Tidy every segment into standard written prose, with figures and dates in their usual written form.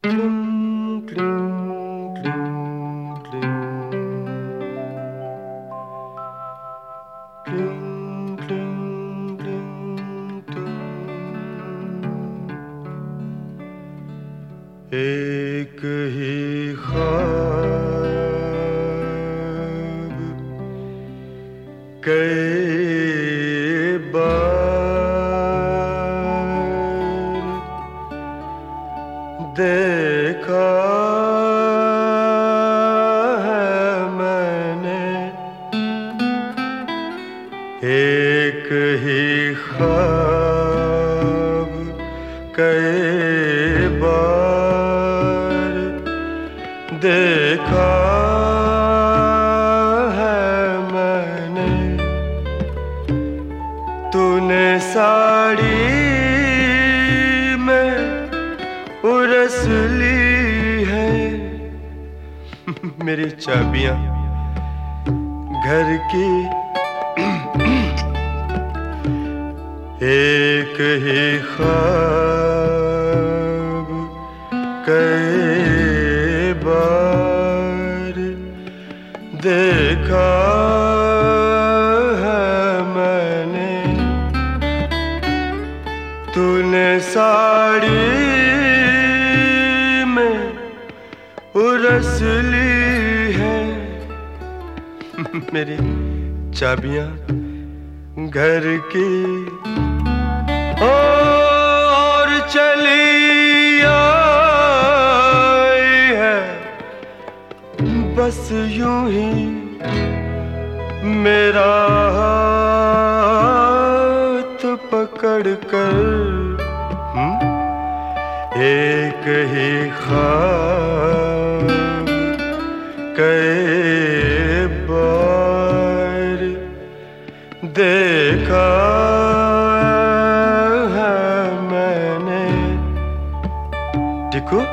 Cling, cling, cling, cling, cling, cling, cling. एक ही ख्वाब कई बार देखा है मैंने, एक ही ख्वाब कई बार देखा है मैंने। तूने साड़ी में उरस ली है मेरी चाबियां घर की। एक ही ख्वाब कई बार देखा है मैंने। तूने साड़ी में उरस ली है मेरी चाबियां घर की। और चली आई है बस यूं ही मेरा हाथ पकड़ कर। एक ही ख्वाब कई बार देखा है मैंने। देखो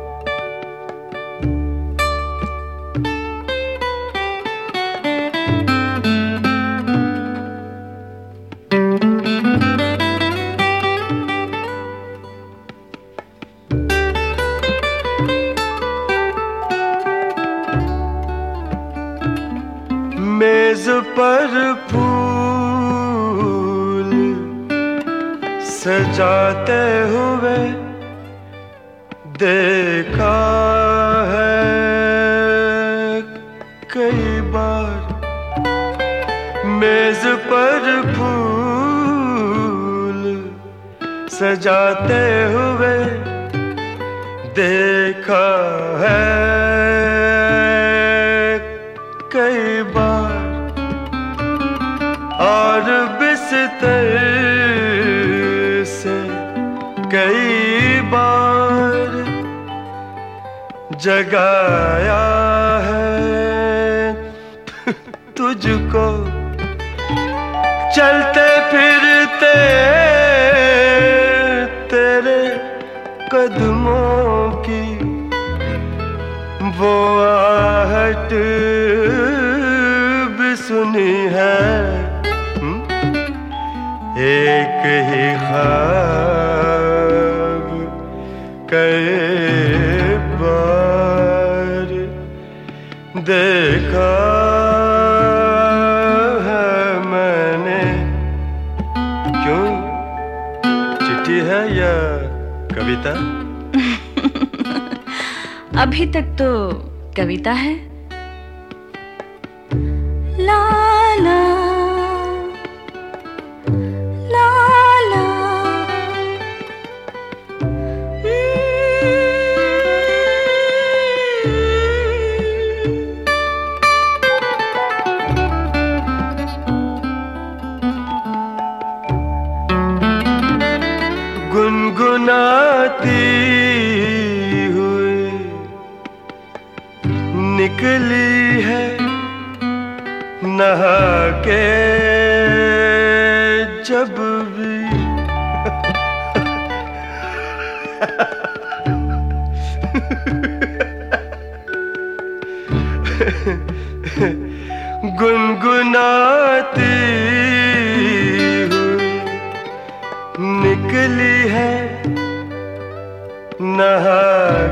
मेज पर फूल सजाते हुए देखा है कई बार। मेज पर फूल सजाते हुए देखा है कई बार। और बिस्तर से कई बार जगाया है तुझको। चलते फिरते तेरे कदमों की वो आहट भी सुनी है। एक ही ख्वाब कई बार देखा है मैंने। क्यों, चिट्ठी है या कविता? अभी तक तो कविता है। ला ला ला ला गुनगुनाती हुई निकली है नहा के जब भी। गुनगुनाती हुई निकली है नहा